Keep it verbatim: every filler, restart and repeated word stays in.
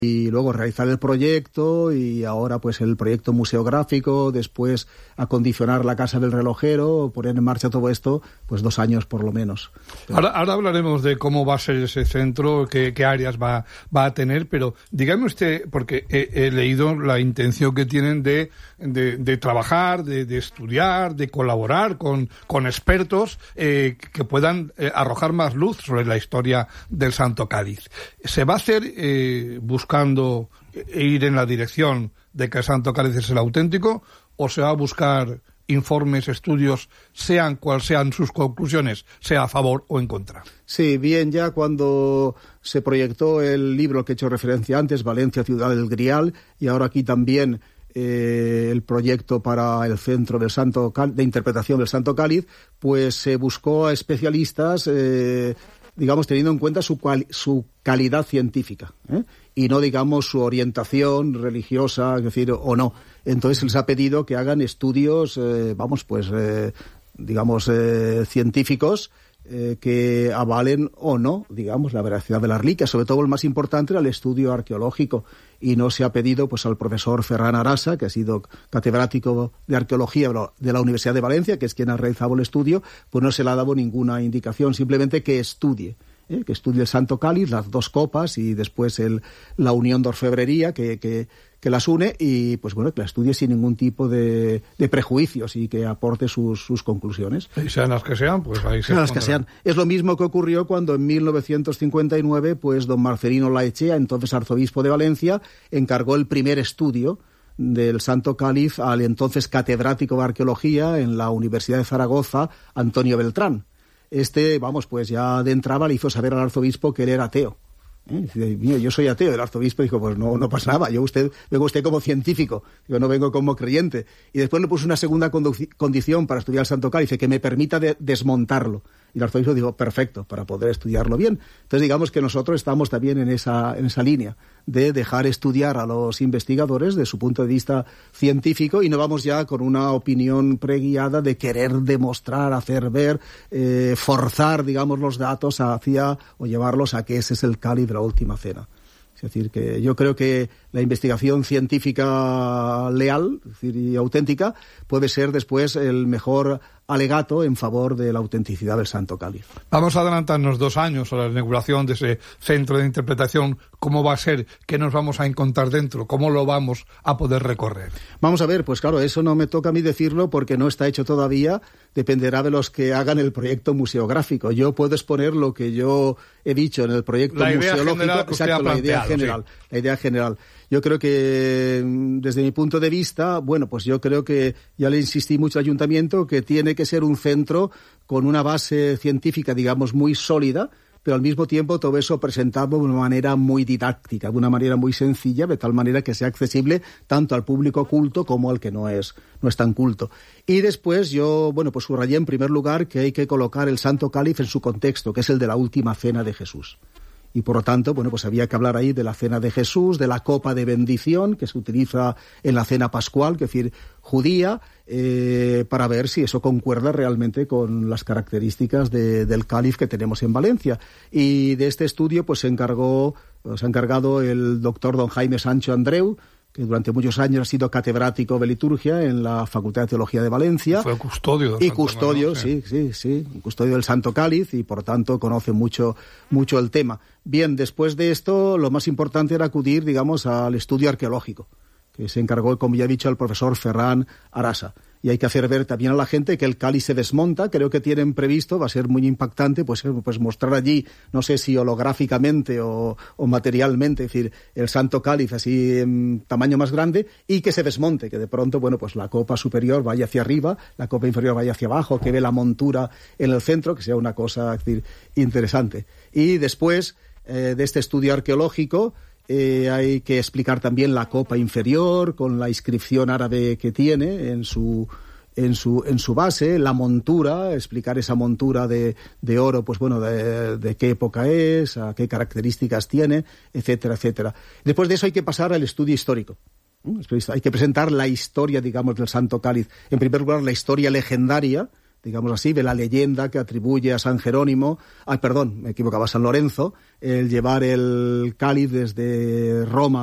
y luego realizar el proyecto y ahora pues el proyecto museográfico, después acondicionar la casa del relojero, poner en marcha todo esto, pues dos años por lo menos. Ahora, ahora hablaremos de cómo va a ser ese centro, qué, qué áreas va, va a tener, pero dígame usted, porque he, he leído la intención que tienen de, de, de trabajar, de, de estudiar, de colaborar con, con expertos eh, que puedan eh, arrojar más luz sobre la historia del Santo Cáliz. ¿Se va a hacer eh, buscando buscando ir en la dirección de que el Santo Cáliz es el auténtico, o se va a buscar informes, estudios, sean cuales sean sus conclusiones, sea a favor o en contra? Sí, bien, ya cuando se proyectó el libro que he hecho referencia antes, Valencia, Ciudad del Grial, y ahora aquí también eh, el proyecto para el Centro del Santo Cáliz, de Interpretación del Santo Cáliz, pues se buscó a especialistas, eh, digamos, teniendo en cuenta su, cual, su calidad científica, ¿eh? y no, digamos, su orientación religiosa, es decir, o no. Entonces se les ha pedido que hagan estudios, eh, vamos, pues, eh, digamos, eh, científicos, eh, que avalen o no, digamos, la veracidad de las reliquias. Sobre todo el más importante era el estudio arqueológico, y no se ha pedido pues al profesor Ferran Arasa, que ha sido catedrático de arqueología de la Universidad de Valencia, que es quien ha realizado el estudio, pues no se le ha dado ninguna indicación, simplemente que estudie. ¿Eh? que estudie el Santo Cáliz, las dos copas y después el, la unión de orfebrería que, que, que las une, y pues bueno, que la estudie sin ningún tipo de, de prejuicios y que aporte sus, sus conclusiones. Y sean las que sean, pues ahí se sean las que sean. Es lo mismo que ocurrió cuando en mil novecientos cincuenta y nueve, pues don Marcelino Laechea, entonces arzobispo de Valencia, encargó el primer estudio del Santo Cáliz al entonces catedrático de arqueología en la Universidad de Zaragoza, Antonio Beltrán. Este, vamos, pues ya de entrada le hizo saber al arzobispo que él era ateo. ¿Eh? Dice, mira, yo soy ateo. El arzobispo dijo, pues no, no pasa nada, yo usted, vengo usted como científico, yo no vengo como creyente. Y después le puso una segunda condu- condición para estudiar el Santo Cáliz, que me permita de- desmontarlo. Y el arzobispo dijo, perfecto, para poder estudiarlo bien. Entonces digamos que nosotros estamos también en esa, en esa línea de dejar estudiar a los investigadores de su punto de vista científico, y no vamos ya con una opinión preguiada de querer demostrar, hacer ver, eh, forzar, digamos, los datos hacia, o llevarlos a que ese es el cáliz de la última cena. Es decir, que yo creo que la investigación científica leal, es decir, y auténtica, puede ser después el mejor alegato en favor de la autenticidad del Santo Cáliz. Vamos a adelantarnos dos años a la inauguración de ese centro de interpretación. ¿Cómo va a ser? ¿Qué nos vamos a encontrar dentro? ¿Cómo lo vamos a poder recorrer? Vamos a ver, pues claro, eso no me toca a mí decirlo porque no está hecho todavía, dependerá de los que hagan el proyecto museográfico. Yo puedo exponer lo que yo he dicho en el proyecto la idea museológico, general que exacto, la idea general, sí. la idea general. Yo creo que, desde mi punto de vista, bueno, pues yo creo que, ya le insistí mucho al ayuntamiento, que tiene que ser un centro con una base científica, digamos, muy sólida, pero al mismo tiempo todo eso presentado de una manera muy didáctica, de una manera muy sencilla, de tal manera que sea accesible tanto al público culto como al que no es, no es tan culto. Y después yo, bueno, pues subrayé en primer lugar que hay que colocar el Santo Cáliz en su contexto, que es el de la última cena de Jesús. Y por lo tanto, bueno, pues había que hablar ahí de la cena de Jesús, de la copa de bendición que se utiliza en la cena pascual, que es decir, judía, eh, para ver si eso concuerda realmente con las características de, del cáliz que tenemos en Valencia. Y de este estudio pues se encargó, se ha encargado el doctor don Jaime Sancho Andreu, que durante muchos años ha sido catedrático de liturgia en la Facultad de Teología de Valencia. Fue custodio del Y Santo custodio, Cáliz, sí, sí, sí, custodio del Santo Cáliz, y por tanto conoce mucho, mucho el tema. Bien, después de esto, lo más importante era acudir, digamos, al estudio arqueológico, que se encargó, como ya he dicho, el profesor Ferran Arasa. Y hay que hacer ver también a la gente que el cáliz se desmonta. Creo que tienen previsto, va a ser muy impactante, pues, pues mostrar allí, no sé si holográficamente o, o materialmente, es decir, el Santo Cáliz así en tamaño más grande, y que se desmonte, que de pronto, bueno, pues la copa superior vaya hacia arriba, la copa inferior vaya hacia abajo, que ve la montura en el centro, que sea una cosa, es decir, interesante. Y después eh, de este estudio arqueológico, Eh, hay que explicar también la copa inferior con la inscripción árabe que tiene en su en su en su base, la montura, explicar esa montura de, de oro, pues bueno, de, de qué época es, a qué características tiene, etcétera, etcétera. Después de eso hay que pasar al estudio histórico. Hay que presentar la historia, digamos, del Santo Cáliz. En primer lugar, la historia legendaria digamos así, de la leyenda que atribuye a San Jerónimo, ay, perdón, me equivocaba, a San Lorenzo, el llevar el cáliz desde Roma